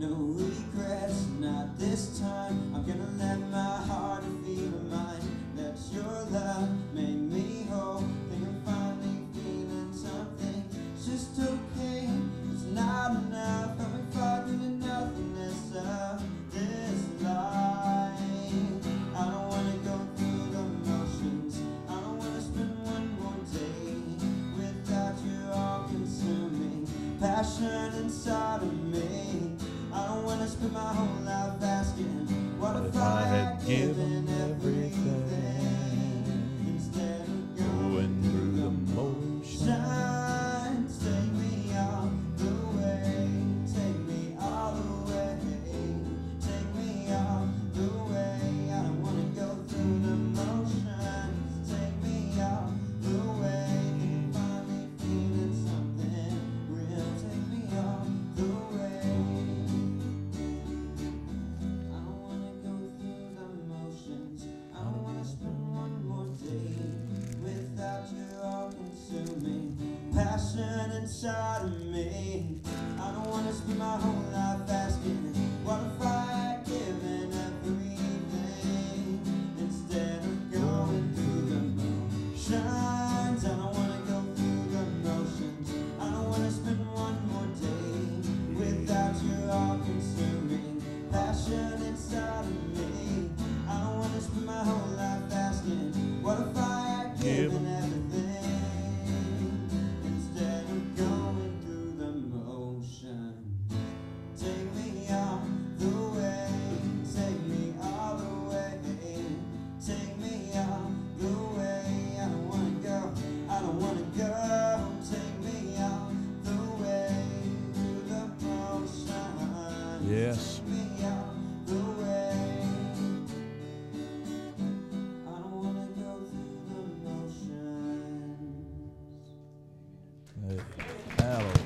no regrets, not this time. I'm gonna let my heart feel mine. Let your love make me whole. Think I'm finally feeling something. It's just okay, it's not enough. I've been fighting the nothingness of this life. I don't wanna go through the motions. I don't wanna spend one more day without your all-consuming passion inside of me. I don't wanna spend my whole life asking, what if I had given everything instead of going through the motions? Take me all the way, take me all the way, take me all the way. I don't wanna go through the motions. Take me all the way, finally feeling something real. Take me all the way. I don't wanna go through the motions. I don't wanna spend one more day without your all-consuming passion inside of me. I don't wanna spend my whole life asking, what if I had given everything instead of going through the motions? I don't wanna go through the motions. I don't wanna spend one more day without your all-consuming passion inside of me. I don't wanna spend my whole life asking, what if I had given everything instead of going through the motion? Take me all the way, take me all the way, take me all the way. I don't wanna go, I don't wanna go. Take me all the way through the motion. Yes. Take me all the way. I don't wanna go through the motions. Hey, hallelujah.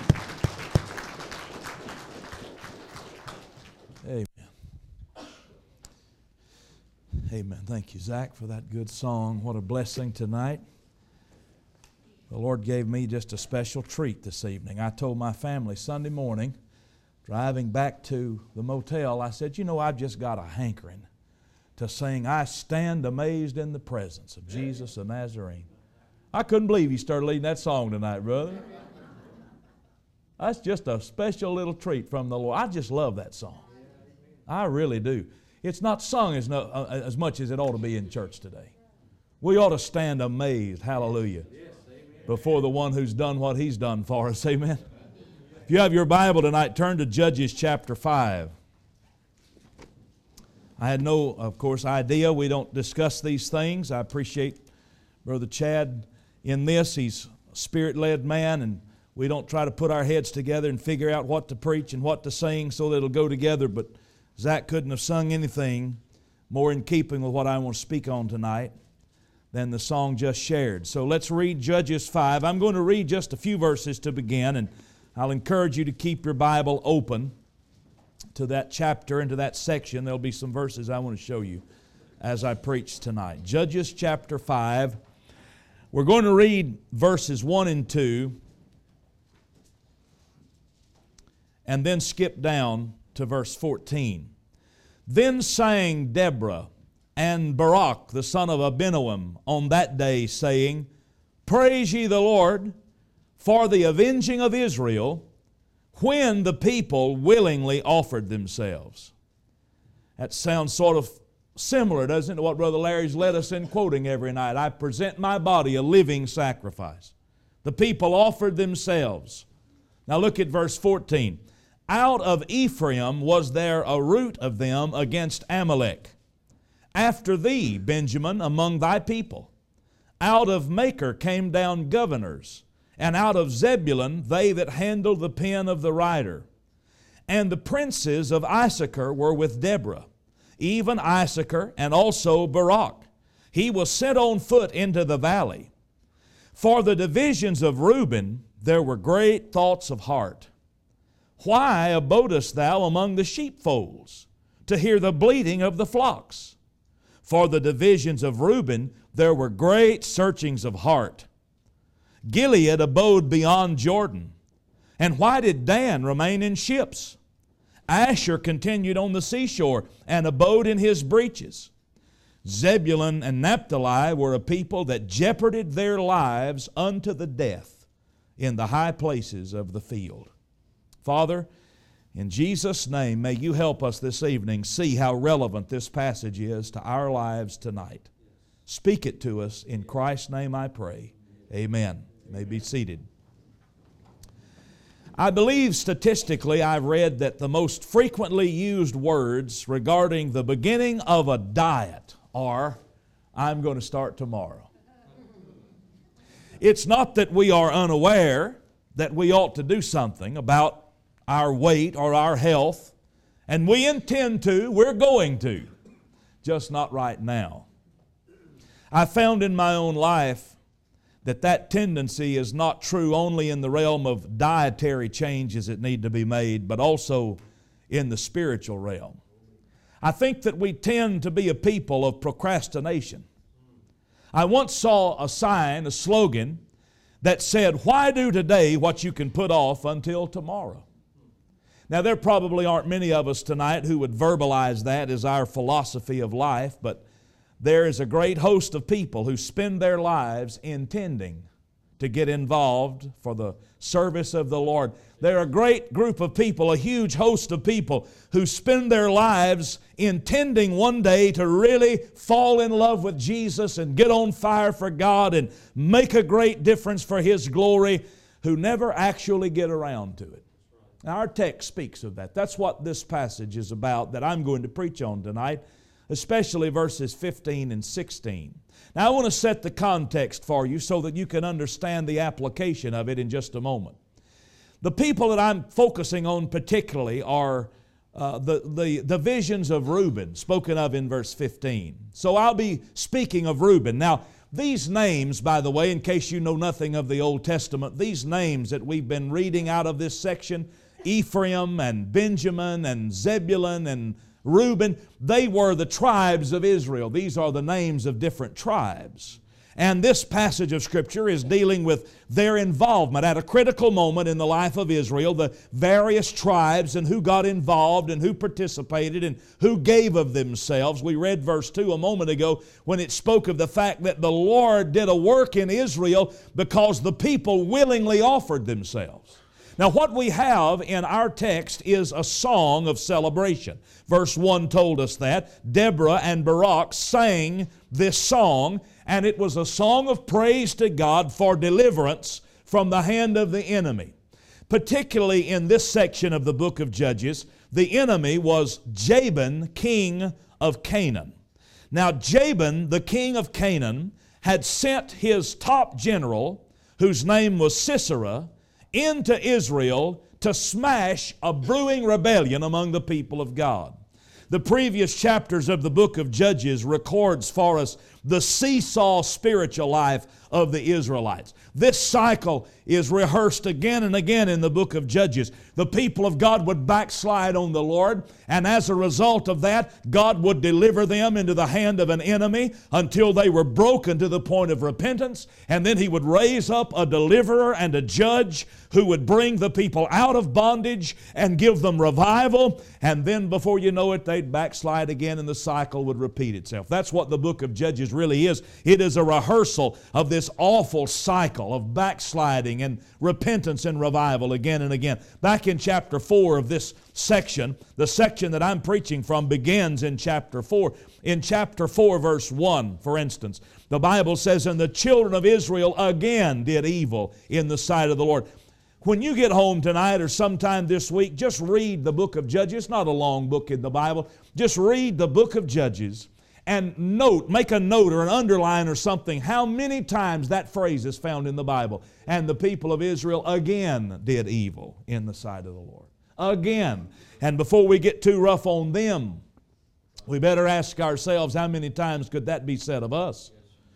Amen. Amen. Thank you, Zach, for that good song. What a blessing tonight. The Lord gave me just a special treat this evening. I told my family Sunday morning, driving back to the motel, I said, you know, I've just got a hankering to sing, I stand amazed in the presence of Jesus the Nazarene. I couldn't believe you started leading that song tonight, brother. That's just a special little treat from the Lord. I just love that song. I really do. It's not sung as much as it ought to be in church today. We ought to stand amazed, hallelujah, before the one who's done what He's done for us, amen. If you have your Bible tonight, turn to Judges chapter 5. I had no, of course, idea. We don't discuss these things. I appreciate Brother Chad in this. He's a Spirit-led man, and we don't try to put our heads together and figure out what to preach and what to sing so that it'll go together. But Zach couldn't have sung anything more in keeping with what I want to speak on tonight than the song just shared. So let's read Judges 5. I'm going to read just a few verses to begin, and I'll encourage you to keep your Bible open to that chapter and to that section. There'll be some verses I want to show you as I preach tonight. Judges chapter 5. We're going to read verses 1 and 2 and then skip down to verse 14. Then sang Deborah and Barak the son of Abinoam on that day, saying, Praise ye the Lord for the avenging of Israel, when the people willingly offered themselves. That sounds sort of similar, doesn't it, to what Brother Larry's led us in quoting every night. I present my body a living sacrifice. The people offered themselves. Now look at verse 14. Out of Ephraim was there a root of them against Amalek. After thee, Benjamin, among thy people. Out of Machir came down governors, and out of Zebulun they that handled the pen of the writer. And the princes of Issachar were with Deborah, even Issachar and also Barak. He was sent on foot into the valley. For the divisions of Reuben there were great thoughts of heart. Why abodest thou among the sheepfolds, to hear the bleating of the flocks? For the divisions of Reuben there were great searchings of heart. Gilead abode beyond Jordan. And why did Dan remain in ships? Asher continued on the seashore and abode in his breaches. Zebulun and Naphtali were a people that jeoparded their lives unto the death in the high places of the field. Father, in Jesus' name, may you help us this evening see how relevant this passage is to our lives tonight. Speak it to us. In Christ's name I pray. Amen. You may be seated. I believe statistically I've read that the most frequently used words regarding the beginning of a diet are, "I'm going to start tomorrow." It's not that we are unaware that we ought to do something about our weight or our health, and we intend to, we're going to, just not right now. I found in my own life that tendency is not true only in the realm of dietary changes that need to be made, but also in the spiritual realm. I think that we tend to be a people of procrastination. I once saw a sign, a slogan, that said, "Why do today what you can put off until tomorrow?" Now, there probably aren't many of us tonight who would verbalize that as our philosophy of life, but there is a great host of people who spend their lives intending to get involved for the service of the Lord. There are a great group of people, a huge host of people who spend their lives intending one day to really fall in love with Jesus and get on fire for God and make a great difference for His glory, who never actually get around to it. Now, our text speaks of that. That's what this passage is about that I'm going to preach on tonight, especially verses 15 and 16. Now, I want to set the context for you so that you can understand the application of it in just a moment. The people that I'm focusing on particularly are the visions of Reuben, spoken of in verse 15. So I'll be speaking of Reuben. Now, these names, by the way, in case you know nothing of the Old Testament, these names that we've been reading out of this section, Ephraim and Benjamin and Zebulun and Reuben, they were the tribes of Israel. These are the names of different tribes. And this passage of Scripture is dealing with their involvement at a critical moment in the life of Israel, the various tribes and who got involved and who participated and who gave of themselves. We read verse 2 a moment ago when it spoke of the fact that the Lord did a work in Israel because the people willingly offered themselves. Now, what we have in our text is a song of celebration. Verse 1 told us that. Deborah and Barak sang this song, and it was a song of praise to God for deliverance from the hand of the enemy. Particularly in this section of the book of Judges, the enemy was Jabin, king of Canaan. Now, Jabin, the king of Canaan, had sent his top general, whose name was Sisera, into Israel to smash a brewing rebellion among the people of God. The previous chapters of the book of Judges records for us the seesaw spiritual life of the Israelites. This cycle is rehearsed again and again in the book of Judges. The people of God would backslide on the Lord, and as a result of that, God would deliver them into the hand of an enemy until they were broken to the point of repentance, and then He would raise up a deliverer and a judge who would bring the people out of bondage and give them revival, and then before you know it, they'd backslide again and the cycle would repeat itself. That's what the book of Judges really is. It is a rehearsal of this awful cycle of backsliding and repentance and revival again and again. Back in chapter 4 of this section, the section that I'm preaching from begins in chapter 4. In chapter 4, verse 1, for instance, the Bible says, "And the children of Israel again did evil in the sight of the Lord." When you get home tonight or sometime this week, just read the book of Judges. It's not a long book in the Bible. Just read the book of Judges and make a note or an underline or something how many times that phrase is found in the Bible. And the people of Israel again did evil in the sight of the Lord. Again. And before we get too rough on them, we better ask ourselves, how many times could that be said of us?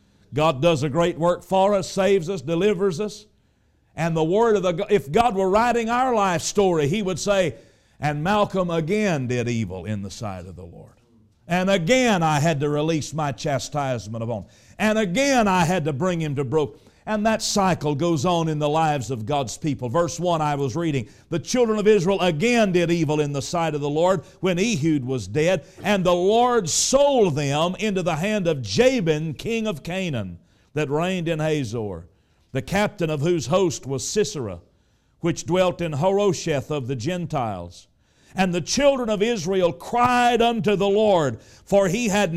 God does a great work for us, saves us, delivers us. And the word of if God were writing our life story, He would say, "And Malcolm again did evil in the sight of the Lord. And again I had to release my chastisement upon him. And again I had to bring him to broke." And that cycle goes on in the lives of God's people. Verse 1 I was reading, the children of Israel again did evil in the sight of the Lord when Ehud was dead, and the Lord sold them into the hand of Jabin, king of Canaan, that reigned in Hazor, the captain of whose host was Sisera, which dwelt in Harosheth of the Gentiles. And the children of Israel cried unto the Lord, for he had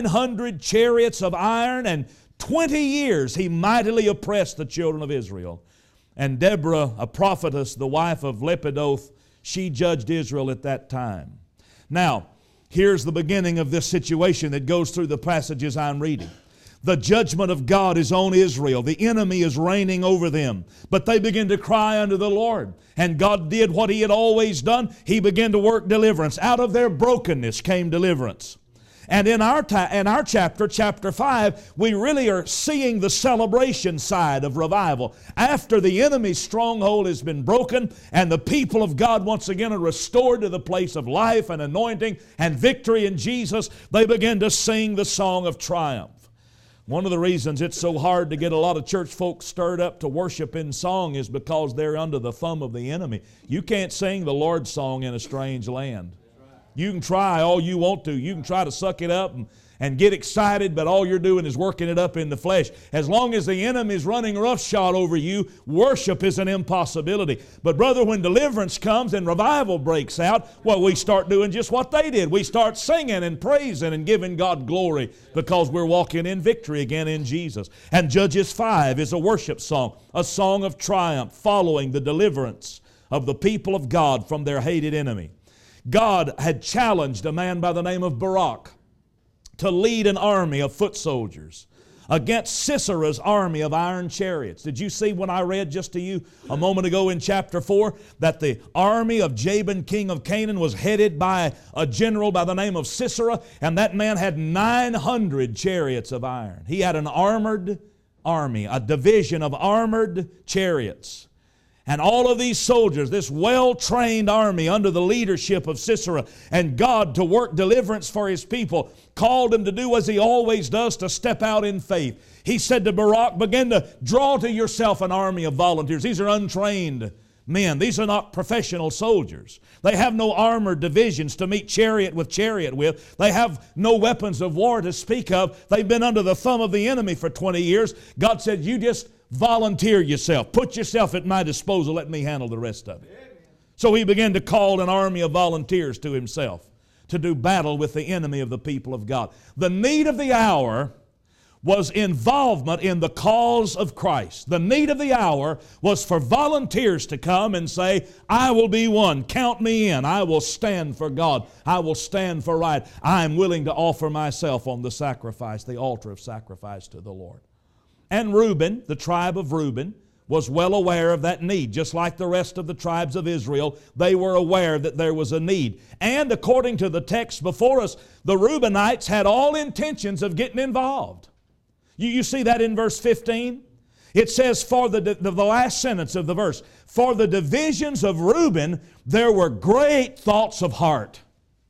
900 chariots of iron, and 20 years he mightily oppressed the children of Israel. And Deborah, a prophetess, the wife of Lepidoth, she judged Israel at that time. Now, here's the beginning of this situation that goes through the passages I'm reading. The judgment of God is on Israel. The enemy is reigning over them. But they begin to cry unto the Lord. And God did what He had always done. He began to work deliverance. Out of their brokenness came deliverance. And in our chapter, chapter 5, we really are seeing the celebration side of revival. After the enemy's stronghold has been broken and the people of God once again are restored to the place of life and anointing and victory in Jesus, they begin to sing the song of triumph. One of the reasons it's so hard to get a lot of church folks stirred up to worship in song is because they're under the thumb of the enemy. You can't sing the Lord's song in a strange land. You can try all you want to. You can try to suck it up and get excited, but all you're doing is working it up in the flesh. As long as the enemy is running roughshod over you, worship is an impossibility. But brother, when deliverance comes and revival breaks out, well, we start doing just what they did. We start singing and praising and giving God glory because we're walking in victory again in Jesus. And Judges 5 is a worship song, a song of triumph following the deliverance of the people of God from their hated enemy. God had challenged a man by the name of Barak to lead an army of foot soldiers against Sisera's army of iron chariots. Did you see when I read just to you a moment ago in chapter 4 that the army of Jabin, king of Canaan, was headed by a general by the name of Sisera, and that man had 900 chariots of iron. He had an armored army, a division of armored chariots. And all of these soldiers, this well-trained army under the leadership of Sisera, and God to work deliverance for His people, called him to do as He always does, to step out in faith. He said to Barak, begin to draw to yourself an army of volunteers. These are untrained men. These are not professional soldiers. They have no armored divisions to meet chariot with. They have no weapons of war to speak of. They've been under the thumb of the enemy for 20 years. God said, you just volunteer yourself. Put yourself at my disposal. Let me handle the rest of it. So he began to call an army of volunteers to himself to do battle with the enemy of the people of God. The need of the hour was involvement in the cause of Christ. The need of the hour was for volunteers to come and say, I will be one. Count me in. I will stand for God. I will stand for right. I am willing to offer myself on the sacrifice, the altar of sacrifice to the Lord. And Reuben, the tribe of Reuben, was well aware of that need. Just like the rest of the tribes of Israel, they were aware that there was a need. And according to the text before us, the Reubenites had all intentions of getting involved. You see that in verse 15? It says, for the last sentence of the verse, for the divisions of Reuben, there were great thoughts of heart.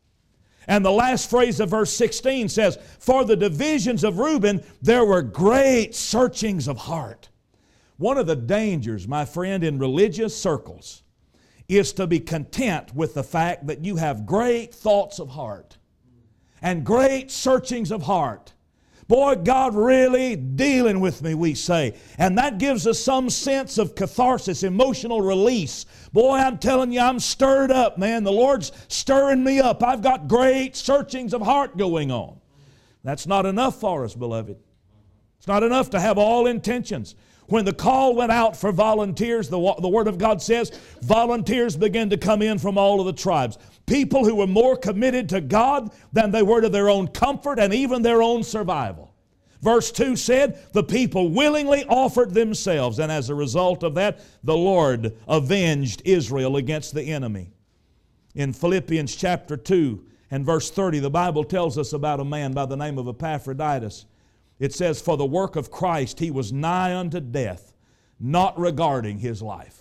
And the last phrase of verse 16 says, for the divisions of Reuben, there were great searchings of heart. One of the dangers, my friend, in religious circles is to be content with the fact that you have great thoughts of heart and great searchings of heart. Boy, God really dealing with me, we say. And that gives us some sense of catharsis, emotional release. Boy, I'm telling you, I'm stirred up, man. The Lord's stirring me up. I've got great searchings of heart going on. That's not enough for us, beloved. It's not enough to have all intentions. When the call went out for volunteers, the Word of God says, volunteers began to come in from all of the tribes. People who were more committed to God than they were to their own comfort and even their own survival. Verse 2 said, the people willingly offered themselves, and as a result of that, the Lord avenged Israel against the enemy. In Philippians chapter 2 and verse 30, the Bible tells us about a man by the name of Epaphroditus. It says, for the work of Christ he was nigh unto death, not regarding his life.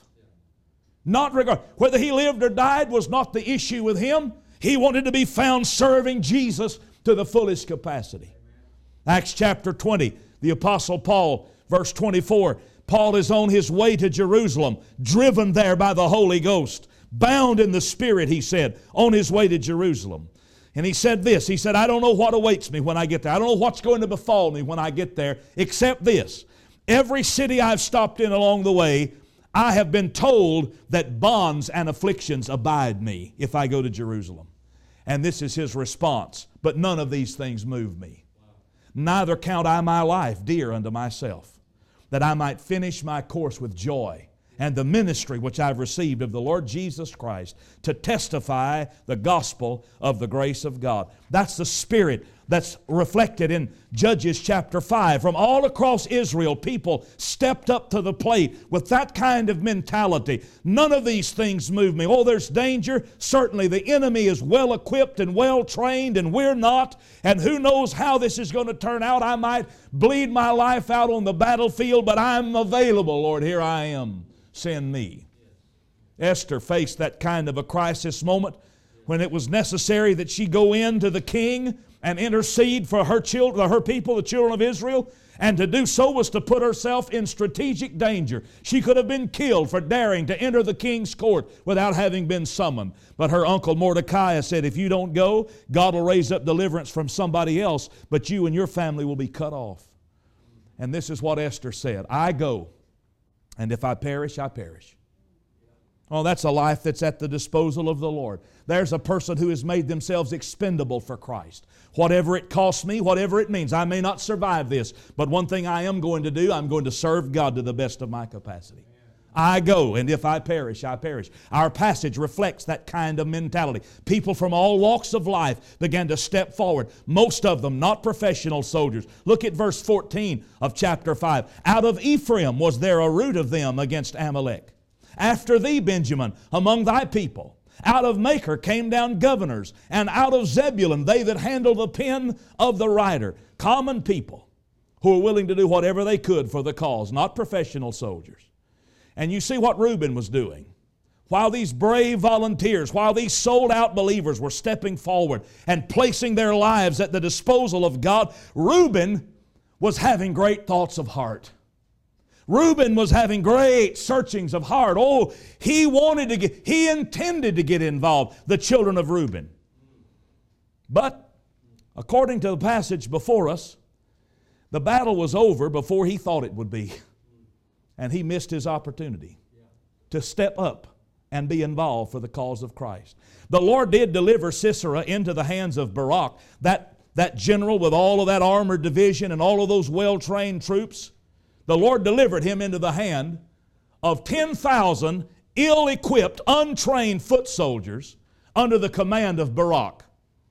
Not regard. Whether he lived or died was not the issue with him. He wanted to be found serving Jesus to the fullest capacity. Acts chapter 20, the Apostle Paul Verse 24, Paul is on his way to Jerusalem, driven there by the Holy Ghost, bound in the Spirit, he said, on his way to Jerusalem. And he said this, he said, I don't know what awaits me when I get there. I don't know what's going to befall me when I get there, except this. Every city I've stopped in along the way, I have been told that bonds and afflictions abide me if I go to Jerusalem. And this is his response. But none of these things move me. Neither count I my life dear unto myself, that I might finish my course with joy and the ministry which I've received of the Lord Jesus Christ to testify the gospel of the grace of God. That's the spirit that's reflected in Judges chapter 5. From all across Israel, people stepped up to the plate with that kind of mentality. None of these things move me. Oh, there's danger. Certainly the enemy is well equipped and well trained, and we're not. And who knows how this is going to turn out. I might bleed my life out on the battlefield, but I'm available, Lord. Here I am. Send me. Esther faced that kind of a crisis moment when it was necessary that she go in to the king and intercede for her children, her people, the children of Israel. And to do so was to put herself in strategic danger. She could have been killed for daring to enter the king's court without having been summoned. But her uncle Mordecai said, if you don't go, God will raise up deliverance from somebody else, but you and your family will be cut off. And this is what Esther said, I go, and if I perish, I perish. Oh, that's a life that's at the disposal of the Lord. There's a person who has made themselves expendable for Christ. Whatever it costs me, whatever it means, I may not survive this, but one thing I am going to do, I'm going to serve God to the best of my capacity. I go, and if I perish, I perish. Our passage reflects that kind of mentality. People from all walks of life began to step forward. Most of them not professional soldiers. Look at verse 14 of chapter 5. Out of Ephraim was there a root of them against Amalek. After thee, Benjamin, among thy people. Out of Machir came down governors, and out of Zebulun they that handle the pen of the writer. Common people who were willing to do whatever they could for the cause, not professional soldiers. And you see what Reuben was doing. While these brave volunteers, while these sold-out believers were stepping forward and placing their lives at the disposal of God, Reuben was having great thoughts of heart. Reuben was having great searchings of heart. Oh, he intended to get involved, the children of Reuben. But according to the passage before us, the battle was over before he thought it would be. And he missed his opportunity to step up and be involved for the cause of Christ. The Lord did deliver Sisera into the hands of Barak, that general with all of that armored division and all of those well-trained troops. The Lord delivered him into the hand of 10,000 ill-equipped, untrained foot soldiers under the command of Barak.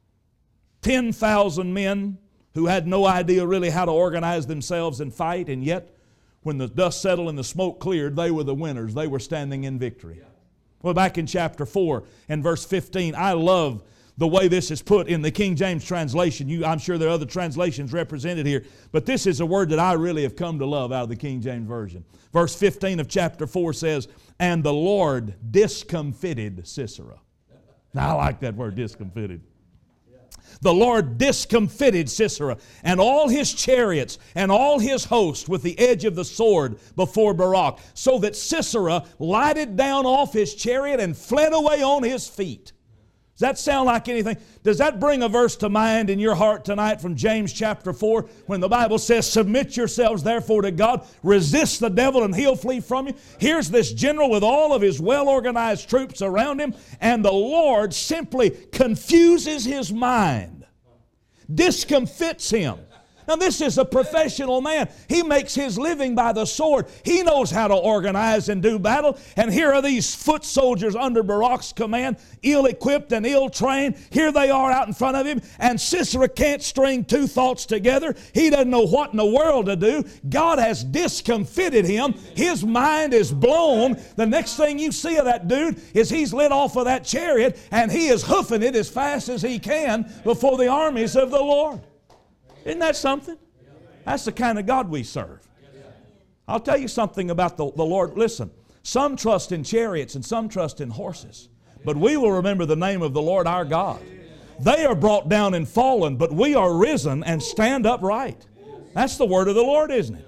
10,000 men who had no idea really how to organize themselves and fight, and yet when the dust settled and the smoke cleared, they were the winners. They were standing in victory. Well, back in chapter 4 and verse 15, I love the way this is put in the King James translation. I'm sure there are other translations represented here, but this is a word that I really have come to love out of the King James Version. Verse 15 of chapter 4 says, and the Lord discomfited Sisera. Now, I like that word, discomfited. The Lord discomfited Sisera and all his chariots and all his host with the edge of the sword before Barak, so that Sisera lighted down off his chariot and fled away on his feet. Does that sound like anything? Does that bring a verse to mind in your heart tonight from James chapter 4 when the Bible says, submit yourselves therefore to God, resist the devil and he'll flee from you? Here's this general with all of his well-organized troops around him, and the Lord simply confuses his mind, discomfits him. Now, this is a professional man. He makes his living by the sword. He knows how to organize and do battle. And here are these foot soldiers under Barak's command, ill-equipped and ill-trained. Here they are out in front of him, and Sisera can't string two thoughts together. He doesn't know what in the world to do. God has discomfited him. His mind is blown. The next thing you see of that dude is he's lit off of that chariot, and he is hoofing it as fast as he can before the armies of the Lord. Isn't that something? That's the kind of God we serve. I'll tell you something about the Lord. Listen, some trust in chariots and some trust in horses, but we will remember the name of the Lord our God. They are brought down and fallen, but we are risen and stand upright. That's the word of the Lord, isn't it?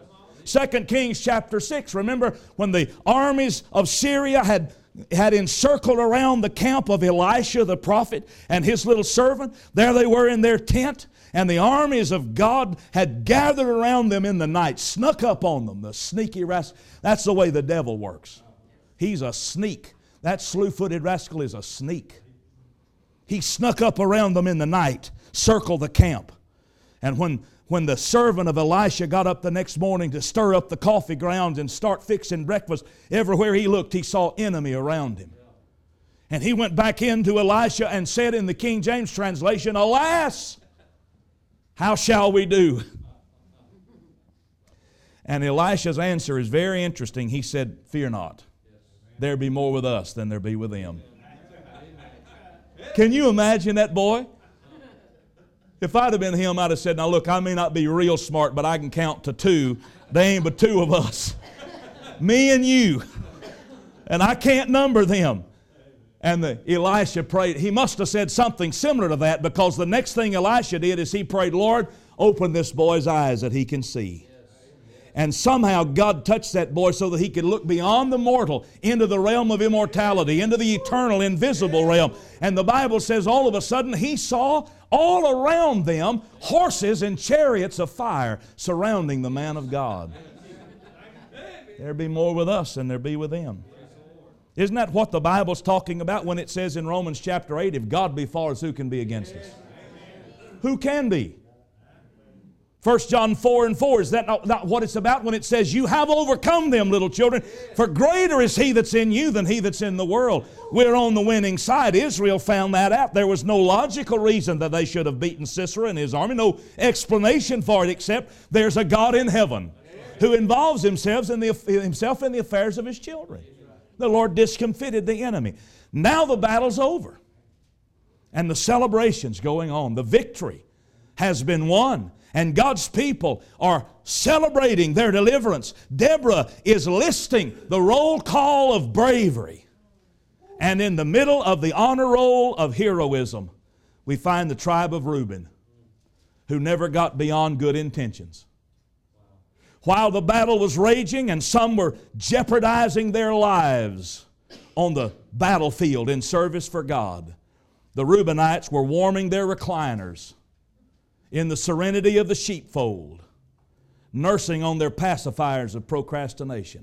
2 Kings chapter 6. Remember when the armies of Syria had encircled around the camp of Elisha the prophet and his little servant? There they were in their tent, and the armies of God had gathered around them in the night, snuck up on them, the sneaky rascal. That's the way the devil works. He's a sneak. That slew-footed rascal is a sneak. He snuck up around them in the night, circled the camp. And when the servant of Elisha got up the next morning to stir up the coffee grounds and start fixing breakfast, everywhere he looked, he saw enemy around him. And he went back into Elisha and said in the King James translation, "Alas, how shall we do?" And Elisha's answer is very interesting. He said, "Fear not. There be more with us than there be with them." Can you imagine that boy? If I'd have been him, I'd have said, "Now look, I may not be real smart, but I can count to 2. There ain't but 2 of us. Me and you. And I can't number them." And Elisha prayed. He must have said something similar to that, because the next thing Elisha did is he prayed, "Lord, open this boy's eyes that he can see." And somehow God touched that boy so that he could look beyond the mortal into the realm of immortality, into the eternal, invisible realm. And the Bible says all of a sudden he saw all around them horses and chariots of fire surrounding the man of God. There be more with us than there be with them. Isn't that what the Bible's talking about when it says in Romans chapter 8, if God be for us, who can be against us? Who can be? 1 John 4:4, is that not what it's about when it says, "You have overcome them, little children, for greater is He that's in you than he that's in the world." We're on the winning side. Israel found that out. There was no logical reason that they should have beaten Sisera and his army, no explanation for it except there's a God in heaven who involves himself in the affairs of His children. The Lord discomfited the enemy. Now the battle's over, and the celebration's going on. The victory has been won. And God's people are celebrating their deliverance. Deborah is listing the roll call of bravery. And in the middle of the honor roll of heroism, we find the tribe of Reuben, who never got beyond good intentions. While the battle was raging and some were jeopardizing their lives on the battlefield in service for God, the Reubenites were warming their recliners in the serenity of the sheepfold, nursing on their pacifiers of procrastination.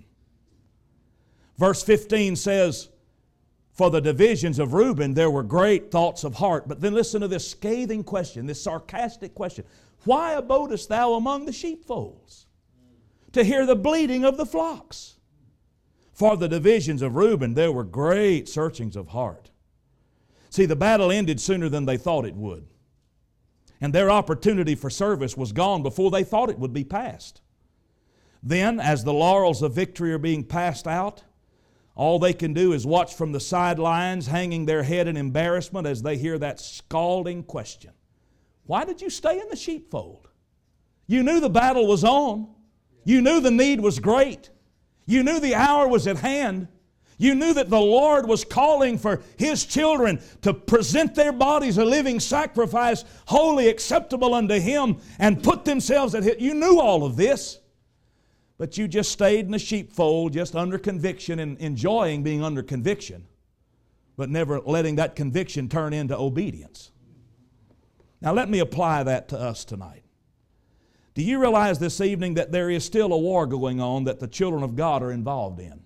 Verse 15 says, "For the divisions of Reuben there were great thoughts of heart." But then listen to this scathing question, this sarcastic question. "Why abodest thou among the sheepfolds, to hear the bleating of the flocks? For the divisions of Reuben there were great searchings of heart." See, the battle ended sooner than they thought it would. And their opportunity for service was gone before they thought it would be passed. Then, as the laurels of victory are being passed out, all they can do is watch from the sidelines, hanging their head in embarrassment as they hear that scalding question. "Why did you stay in the sheepfold? You knew the battle was on. You knew the need was great. You knew the hour was at hand. You knew that the Lord was calling for His children to present their bodies a living sacrifice, holy, acceptable unto Him, and put themselves at His." You knew all of this, but you just stayed in the sheepfold, just under conviction and enjoying being under conviction, but never letting that conviction turn into obedience. Now let me apply that to us tonight. Do you realize this evening that there is still a war going on that the children of God are involved in?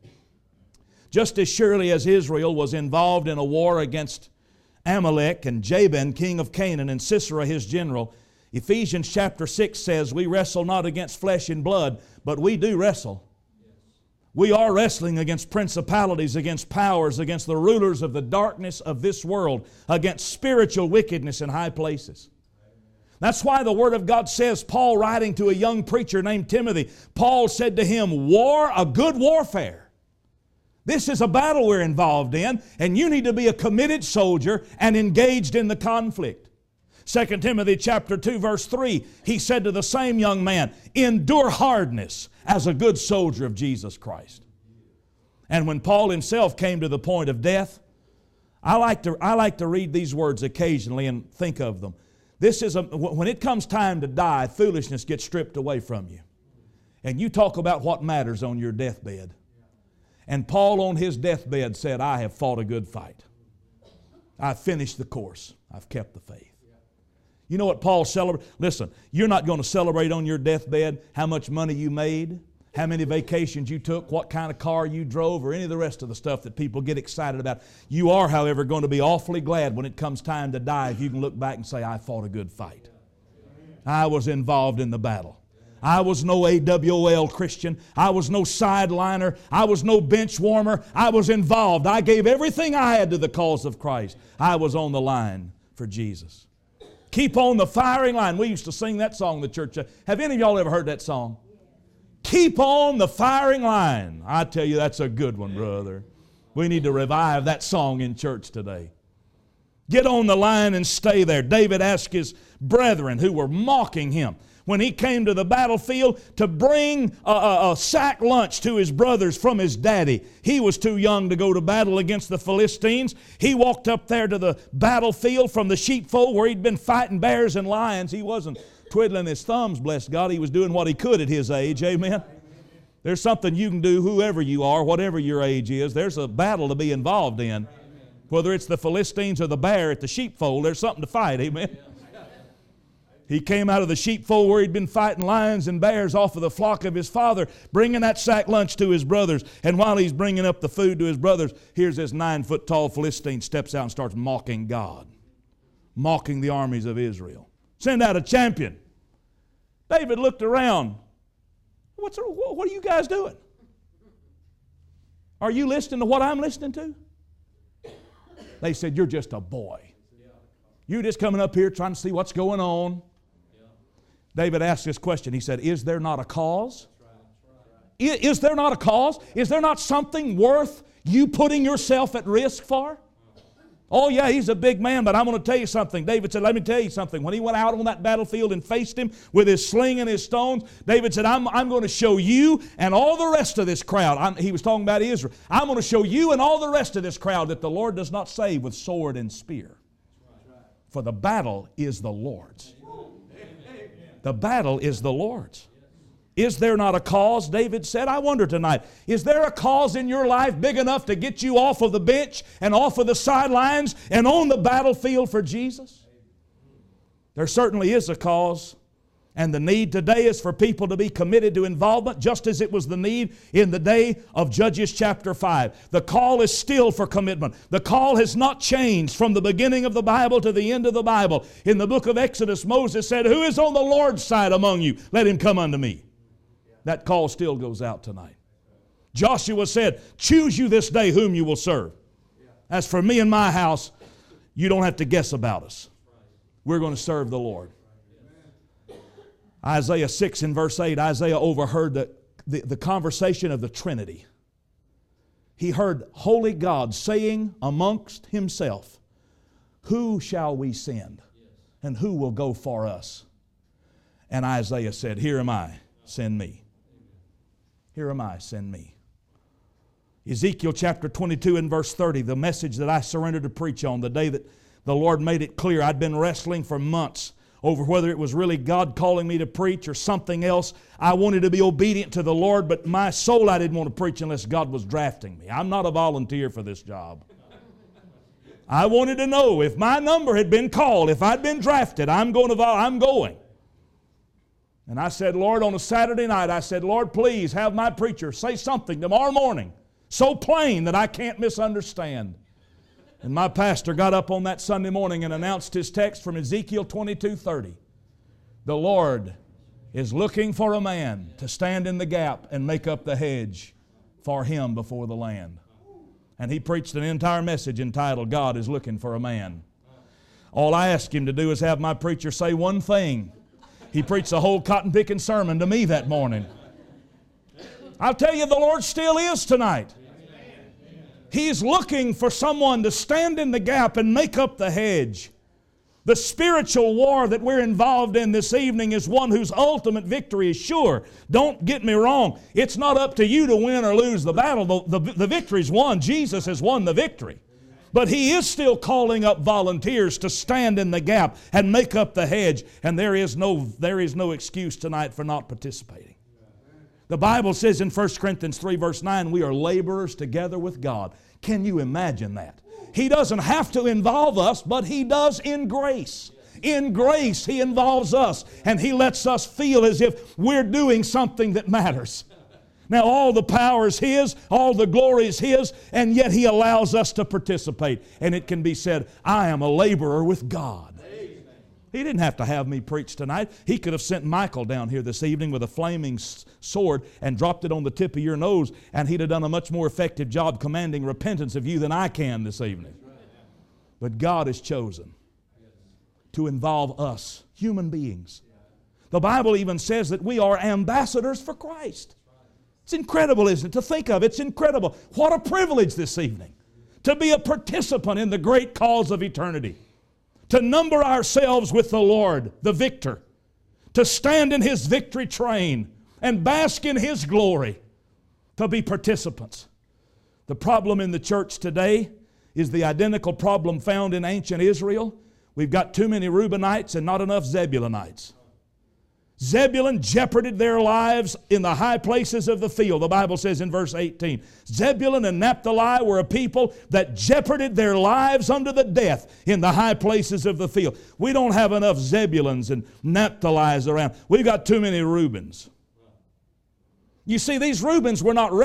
Just as surely as Israel was involved in a war against Amalek and Jabin, king of Canaan, and Sisera, his general, Ephesians chapter 6 says, "We wrestle not against flesh and blood, but we do wrestle." We are wrestling against principalities, against powers, against the rulers of the darkness of this world, against spiritual wickedness in high places. That's why the Word of God says, Paul writing to a young preacher named Timothy, Paul said to him, "War, a good warfare." This is a battle we're involved in, and you need to be a committed soldier and engaged in the conflict. 2 Timothy chapter 2 verse 3, he said to the same young man, "Endure hardness as a good soldier of Jesus Christ." And when Paul himself came to the point of death, I like to read these words occasionally and think of them. When it comes time to die, foolishness gets stripped away from you. And you talk about what matters on your deathbed. And Paul on his deathbed said, I have fought a good fight. I've finished the course. I've kept the faith. You know what Paul celebrated? Listen, you're not going to celebrate on your deathbed how much money you made, how many vacations you took, what kind of car you drove, or any of the rest of the stuff that people get excited about. You are, however, going to be awfully glad when it comes time to die if you can look back and say, I fought a good fight. I was involved in the battle. I was no AWOL Christian. I was no sideliner. I was no bench warmer. I was involved. I gave everything I had to the cause of Christ. I was on the line for Jesus. Keep on the firing line. We used to sing that song in the church. Have any of y'all ever heard that song? Keep on the firing line. I tell you, that's a good one, brother. We need to revive that song in church today. Get on the line and stay there. David asked his brethren who were mocking him when he came to the battlefield to bring a sack lunch to his brothers from his daddy. He was too young to go to battle against the Philistines. He walked up there to the battlefield from the sheepfold where he'd been fighting bears and lions. He wasn't twiddling his thumbs, bless God. He was doing what he could at his age, amen? There's something you can do, whoever you are, whatever your age is. There's a battle to be involved in. Whether it's the Philistines or the bear at the sheepfold, there's something to fight, amen? He came out of the sheepfold where he'd been fighting lions and bears off of the flock of his father, bringing that sack lunch to his brothers. And while he's bringing up the food to his brothers, here's this 9-foot-tall Philistine steps out and starts mocking God, mocking the armies of Israel. Send out a champion. David looked around. What are you guys doing? Are you listening to what I'm listening to? They said, you're just a boy. You're just coming up here trying to see what's going on. David asked this question. He said, is there not a cause? Is there not a cause? Is there not something worth you putting yourself at risk for? Oh yeah, he's a big man, but I'm going to tell you something. David said, let me tell you something. When he went out on that battlefield and faced him with his sling and his stones, David said, I'm going to show you and all the rest of this crowd. He was talking about Israel. I'm going to show you and all the rest of this crowd that the Lord does not save with sword and spear. For the battle is the Lord's. The battle is the Lord's. Is there not a cause? David said, I wonder tonight, is there a cause in your life big enough to get you off of the bench and off of the sidelines and on the battlefield for Jesus? There certainly is a cause. And the need today is for people to be committed to involvement, just as it was the need in the day of Judges chapter 5. The call is still for commitment. The call has not changed from the beginning of the Bible to the end of the Bible. In the book of Exodus, Moses said, who is on the Lord's side among you? Let him come unto me. That call still goes out tonight. Joshua said, choose you this day whom you will serve. As for me and my house, you don't have to guess about us. We're going to serve the Lord. Isaiah 6 and verse 8, Isaiah overheard the conversation of the Trinity. He heard holy God saying amongst himself, who shall we send? And who will go for us? And Isaiah said, here am I, send me. Here am I, send me. Ezekiel chapter 22 and verse 30, the message that I surrendered to preach on, the day that the Lord made it clear. I'd been wrestling for months over whether it was really God calling me to preach or something else. I wanted to be obedient to the Lord, but my soul, I didn't want to preach unless God was drafting me. I'm not a volunteer for this job. I wanted to know if my number had been called, if I'd been drafted, I'm going. And I said, Lord, on a Saturday night, I said, Lord, please have my preacher say something tomorrow morning so plain that I can't misunderstand. And my pastor got up on that Sunday morning and announced his text from Ezekiel 22:30. The Lord is looking for a man to stand in the gap and make up the hedge for him before the land. And he preached an entire message entitled, God is looking for a man. All I asked him to do is have my preacher say one thing. He preached a whole cotton-picking sermon to me that morning. I'll tell you, the Lord still is tonight. He's looking for someone to stand in the gap and make up the hedge. The spiritual war that we're involved in this evening is one whose ultimate victory is sure. Don't get me wrong. It's not up to you to win or lose the battle. The victory's won. Jesus has won the victory. But He is still calling up volunteers to stand in the gap and make up the hedge. And there is no excuse tonight for not participating. The Bible says in 1 Corinthians 3 verse 9, we are laborers together with God. Can you imagine that? He doesn't have to involve us, but He does in grace. In grace, He involves us, and He lets us feel as if we're doing something that matters. Now, all the power is His, all the glory is His, and yet He allows us to participate. And it can be said, I am a laborer with God. He didn't have to have me preach tonight. He could have sent Michael down here this evening with a flaming sword and dropped it on the tip of your nose, and he'd have done a much more effective job commanding repentance of you than I can this evening. But God has chosen to involve us, human beings. The Bible even says that we are ambassadors for Christ. It's incredible, isn't it, to think of? It's incredible. What a privilege this evening to be a participant in the great cause of eternity. To number ourselves with the Lord, the victor. To stand in His victory train and bask in His glory. To be participants. The problem in the church today is the identical problem found in ancient Israel. We've got too many Reubenites and not enough Zebulonites. Zebulun jeoparded their lives in the high places of the field. The Bible says in verse 18, Zebulun and Naphtali were a people that jeoparded their lives unto the death in the high places of the field. We don't have enough Zebulons and Naphtali's around. We've got too many Reubens. You see, these Reubenites were not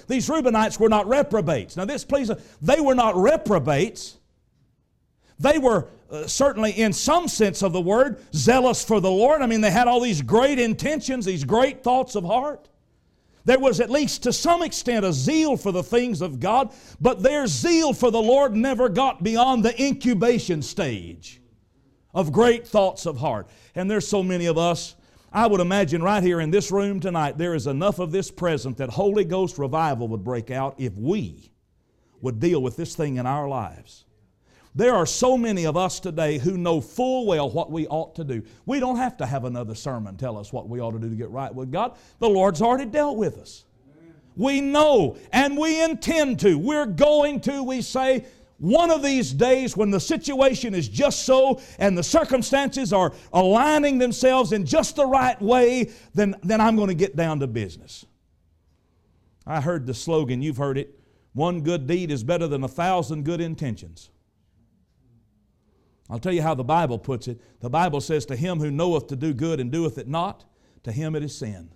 reprobates. Now they were not reprobates. They were certainly, in some sense of the word, zealous for the Lord. I mean, they had all these great intentions, these great thoughts of heart. There was at least to some extent a zeal for the things of God, but their zeal for the Lord never got beyond the incubation stage of great thoughts of heart. And there's so many of us, I would imagine right here in this room tonight, there is enough of this present that Holy Ghost revival would break out if we would deal with this thing in our lives. There are so many of us today who know full well what we ought to do. We don't have to have another sermon tell us what we ought to do to get right with God. The Lord's already dealt with us. We know and we intend to. We're going to, we say, one of these days when the situation is just so and the circumstances are aligning themselves in just the right way, then I'm going to get down to business. I heard the slogan, you've heard it, one good deed is better than 1,000 good intentions. I'll tell you how the Bible puts it. The Bible says, to him who knoweth to do good and doeth it not, to him it is sin.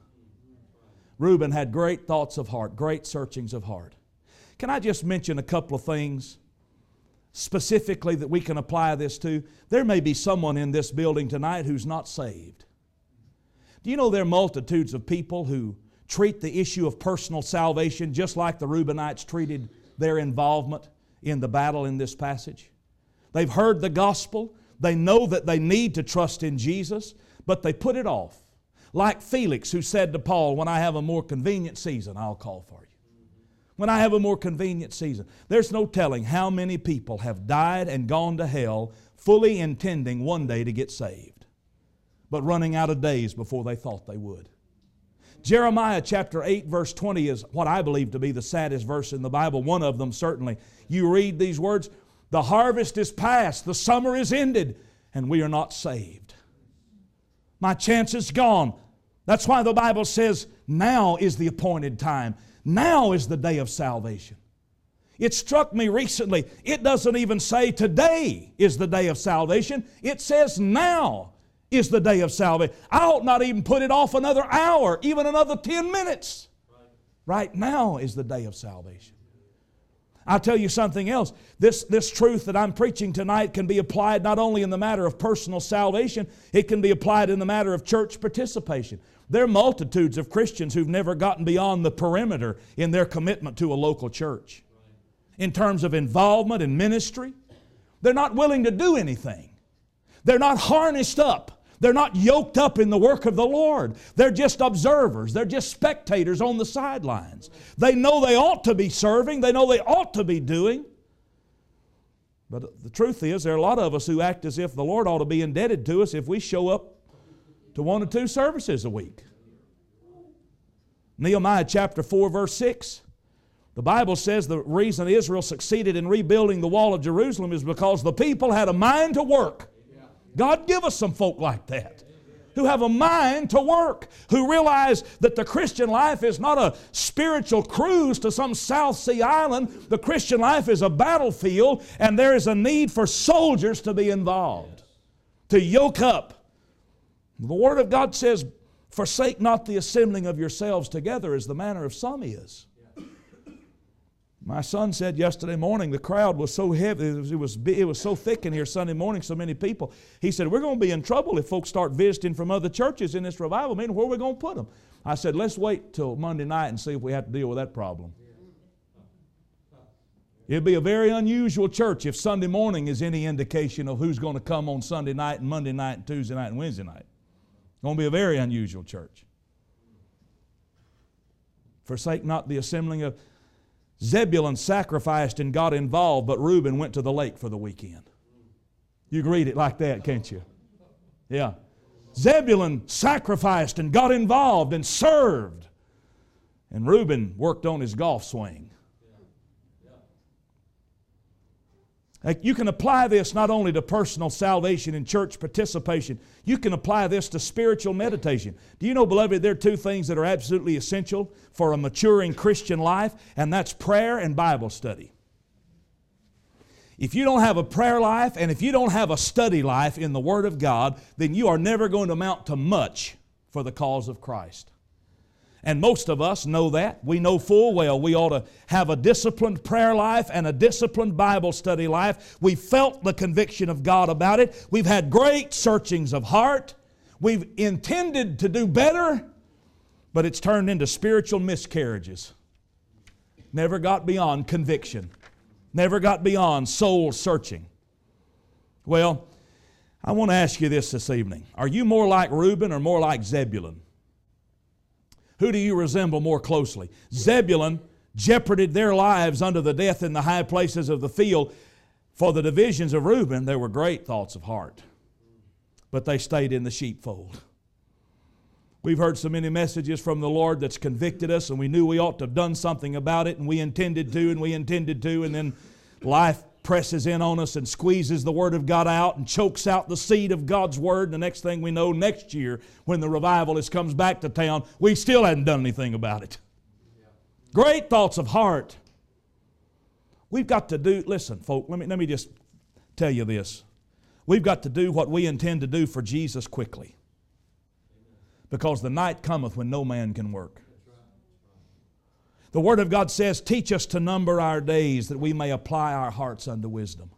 Reuben had great thoughts of heart, great searchings of heart. Can I just mention a couple of things specifically that we can apply this to? There may be someone in this building tonight who's not saved. Do you know there are multitudes of people who treat the issue of personal salvation just like the Reubenites treated their involvement in the battle in this passage? They've heard the gospel. They know that they need to trust in Jesus, but they put it off. Like Felix, who said to Paul, when I have a more convenient season, I'll call for you. When I have a more convenient season. There's no telling how many people have died and gone to hell fully intending one day to get saved, but running out of days before they thought they would. Jeremiah chapter 8 verse 20 is what I believe to be the saddest verse in the Bible. One of them certainly. You read these words, the harvest is past, the summer is ended, and we are not saved. My chance is gone. That's why the Bible says now is the appointed time. Now is the day of salvation. It struck me recently, it doesn't even say today is the day of salvation. It says now is the day of salvation. I ought not even put it off another hour, even another 10 minutes. Right now is the day of salvation. I'll tell you something else. This truth that I'm preaching tonight can be applied not only in the matter of personal salvation, it can be applied in the matter of church participation. There are multitudes of Christians who've never gotten beyond the perimeter in their commitment to a local church. In terms of involvement in ministry, they're not willing to do anything. They're not harnessed up. They're not yoked up in the work of the Lord. They're just observers. They're just spectators on the sidelines. They know they ought to be serving. They know they ought to be doing. But the truth is, there are a lot of us who act as if the Lord ought to be indebted to us if we show up to 1 or 2 services a week. Nehemiah chapter 4 verse 6. The Bible says the reason Israel succeeded in rebuilding the wall of Jerusalem is because the people had a mind to work. God give us some folk like that. who have a mind to work, who realize that the Christian life is not a spiritual cruise to some South Sea island. The Christian life is a battlefield, and there is a need for soldiers to be involved, to yoke up. The Word of God says, forsake not the assembling of yourselves together as the manner of some is. My son said yesterday morning the crowd was so heavy, it was so thick in here Sunday morning, so many people. He said, we're going to be in trouble if folks start visiting from other churches in this revival meeting. Where are we going to put them? I said, let's wait till Monday night and see if we have to deal with that problem. It'd be a very unusual church if Sunday morning is any indication of who's going to come on Sunday night and Monday night and Tuesday night and Wednesday night. It's going to be a very unusual church. Forsake not the assembling of... Zebulun sacrificed and got involved, but Reuben went to the lake for the weekend. You can read it like that, can't you? Yeah. Zebulun sacrificed and got involved and served. And Reuben worked on his golf swing. You can apply this not only to personal salvation and church participation, you can apply this to spiritual meditation. Do you know, beloved, there are two things that are absolutely essential for a maturing Christian life, and that's prayer and Bible study. If you don't have a prayer life and if you don't have a study life in the Word of God, then you are never going to amount to much for the cause of Christ. And most of us know that. We know full well we ought to have a disciplined prayer life and a disciplined Bible study life. We felt the conviction of God about it. We've had great searchings of heart. We've intended to do better, but it's turned into spiritual miscarriages. Never got beyond conviction. Never got beyond soul searching. Well, I want to ask you this evening. Are you more like Reuben or more like Zebulun? Who do you resemble more closely? Zebulun jeoparded their lives unto the death in the high places of the field. For the divisions of Reuben, there were great thoughts of heart, but they stayed in the sheepfold. We've heard so many messages from the Lord that's convicted us, and we knew we ought to have done something about it, and we intended to, and then life presses in on us and squeezes the Word of God out and chokes out the seed of God's Word. And the next thing we know, next year, when the revivalist comes back to town, we still hadn't done anything about it. Great thoughts of heart. We've got to do, listen, folks, let me just tell you this. We've got to do what we intend to do for Jesus quickly. Because the night cometh when no man can work. The Word of God says, teach us to number our days that we may apply our hearts unto wisdom.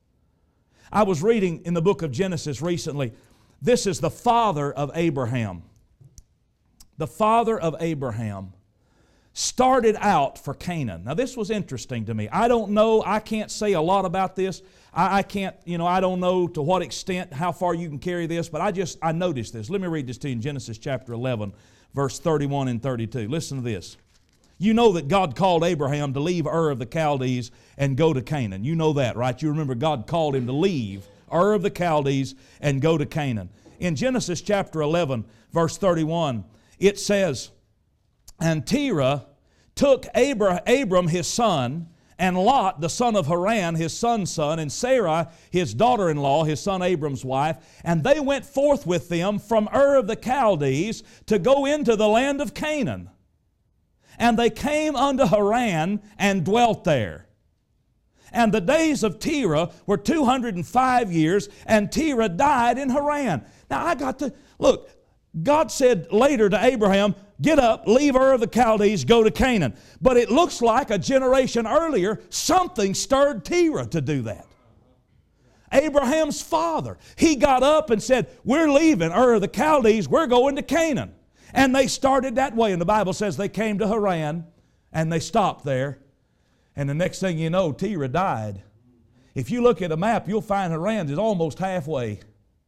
I was reading in the book of Genesis recently. This is the father of Abraham. The father of Abraham started out for Canaan. Now this was interesting to me. I don't know, I can't say a lot about this. I can't, I don't know to what extent, how far you can carry this, but I noticed this. Let me read this to you in Genesis chapter 11, verse 31 and 32. Listen to this. You know that God called Abraham to leave Ur of the Chaldees and go to Canaan. You know that, right? You remember God called him to leave Ur of the Chaldees and go to Canaan. In Genesis chapter 11, verse 31, it says, and Terah took Abram his son, and Lot, the son of Haran, his son's son, and Sarai, his daughter-in-law, his son Abram's wife, and they went forth with them from Ur of the Chaldees to go into the land of Canaan. And they came unto Haran and dwelt there. And the days of Terah were 205 years, and Terah died in Haran. Now look, God said later to Abraham, get up, leave Ur of the Chaldees, go to Canaan. But it looks like a generation earlier, something stirred Terah to do that. Abraham's father, he got up and said, we're leaving Ur of the Chaldees, we're going to Canaan. And they started that way. And the Bible says they came to Haran and they stopped there. And the next thing you know, Terah died. If you look at a map, you'll find Haran is almost halfway.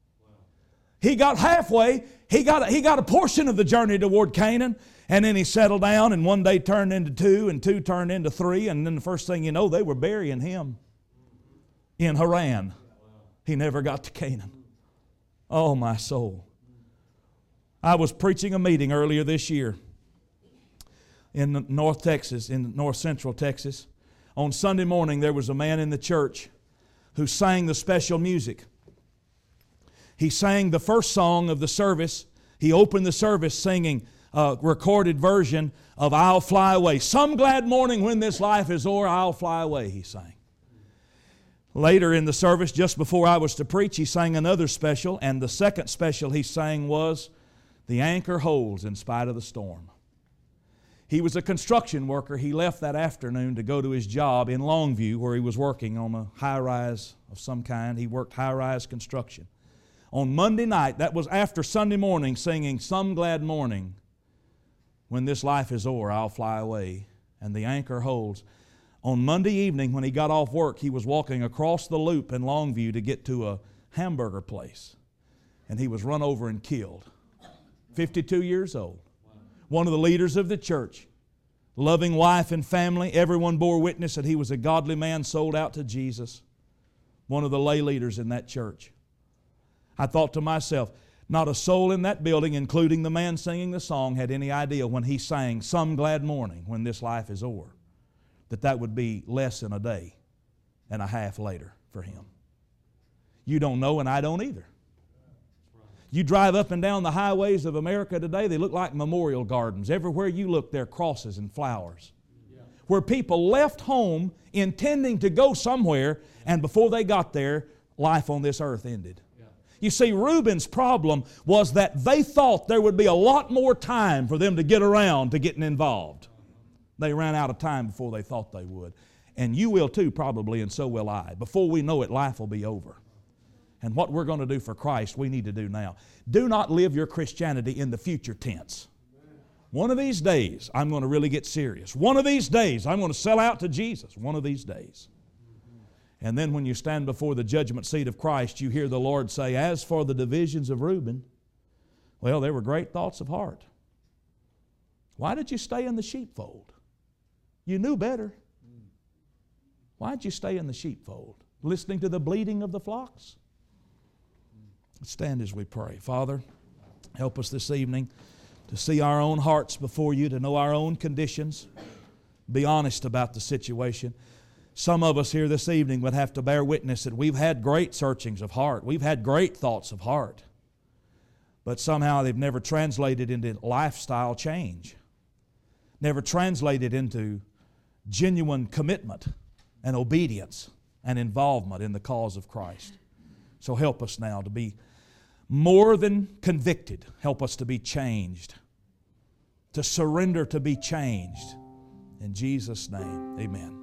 He got halfway. He got a portion of the journey toward Canaan. And then he settled down, and one day turned into two, and two turned into three. And then the first thing you know, they were burying him in Haran. He never got to Canaan. Oh, my soul. I was preaching a meeting earlier this year in North Texas, in North Central Texas. On Sunday morning, there was a man in the church who sang the special music. He sang the first song of the service. He opened the service singing a recorded version of I'll Fly Away. Some glad morning when this life is o'er, I'll fly away, he sang. Later in the service, just before I was to preach, he sang another special, and the second special he sang was The Anchor Holds in Spite of the Storm. He was a construction worker. He left that afternoon to go to his job in Longview, where he was working on a high-rise of some kind. He worked high-rise construction. On Monday night, that was after Sunday morning, singing Some Glad Morning, when this life is o'er, I'll fly away, and the anchor holds. On Monday evening, when he got off work, he was walking across the loop in Longview to get to a hamburger place, and he was run over and killed. 52 years old. One of the leaders of the church, loving wife and family. Everyone bore witness that he was a godly man sold out to Jesus. One of the lay leaders in that church. I thought to myself, not a soul in that building, including the man singing the song, had any idea when he sang Some Glad Morning when this life is o'er, that would be less than a day and a half later for him. You don't know, and I don't either. You drive up and down the highways of America today, they look like memorial gardens. Everywhere you look, there are crosses and flowers. Where people left home intending to go somewhere, and before they got there, life on this earth ended. You see, Reuben's problem was that they thought there would be a lot more time for them to get around to getting involved. They ran out of time before they thought they would. And you will too, probably, and so will I. Before we know it, life will be over. And what we're going to do for Christ, we need to do now. Do not live your Christianity in the future tense. One of these days, I'm going to really get serious. One of these days, I'm going to sell out to Jesus. One of these days. And then when you stand before the judgment seat of Christ, you hear the Lord say, as for the divisions of Reuben, well, they were great thoughts of heart. Why did you stay in the sheepfold? You knew better. Why did you stay in the sheepfold? Listening to the bleating of the flocks? Let's stand as we pray. Father, help us this evening to see our own hearts before you, to know our own conditions, be honest about the situation. Some of us here this evening would have to bear witness that we've had great searchings of heart. We've had great thoughts of heart. But somehow they've never translated into lifestyle change. Never translated into genuine commitment and obedience and involvement in the cause of Christ. So help us now to be more than convicted. Help us to be changed. To surrender to be changed. In Jesus' name, amen.